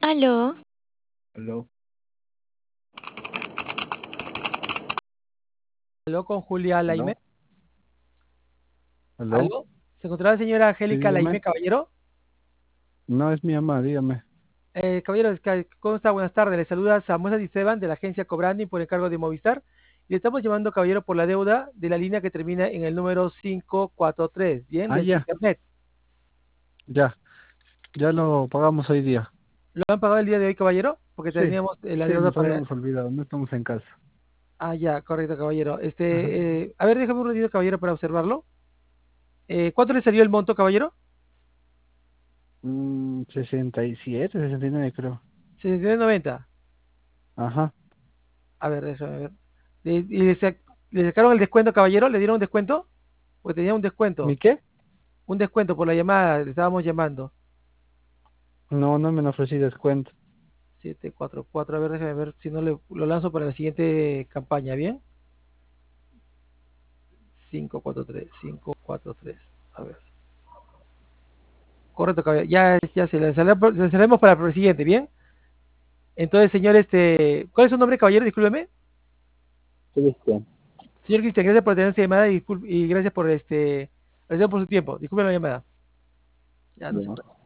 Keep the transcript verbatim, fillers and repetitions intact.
Aló, Aló, Aló con Julia Laime. aló, aló. Aló. ¿Se encontrará la señora Sí, Angélica Laime, dígame. caballero? No es mi mamá, dígame. Eh, caballero, es que- ¿cómo está? Buenas tardes. Le saluda Samuel Santisteban de la agencia Cobrani por encargo de Movistar. Y le estamos llamando, caballero, por la deuda de la línea que termina en el número quinientos cuarenta y tres, ¿bien? Ah, De su ya, internet. ya, ya lo pagamos hoy día. ¿Lo han pagado el día de hoy, caballero? Porque Sí, teníamos eh, la sí, deuda nos para... habíamos olvidado, no estamos en casa. Ah, ya, correcto, caballero. Ajá. Este, eh, a ver, déjame un ratito, caballero, para observarlo. Eh, ¿cuánto le salió el monto, caballero? Mm, sesenta y siete, sesenta y nueve creo. sesenta y nueve noventa. Ajá. A ver, déjame ver. ¿Y y le, sac- le sacaron el descuento, caballero? ¿Le dieron un descuento? Porque tenía un ¿Mi descuento. qué? Un descuento por la llamada, le estábamos llamando. No, no me han ofrecido descuento. Siete cuatro cuatro. A ver, déjame ver si no le, lo lanzo para la siguiente campaña, ¿bien? Cinco cuatro tres, cinco cuatro tres. A ver. Correcto, caballero. Ya, ya se le lanzaremos para el siguiente, ¿bien? Entonces, señor, este, ¿cuál es su nombre, caballero? Discúlpeme. Cristian. Señor Cristian, gracias por tener esta llamada y, discul- y gracias por este, gracias por su tiempo. Disculpe la llamada. Ya no se Ya. puede.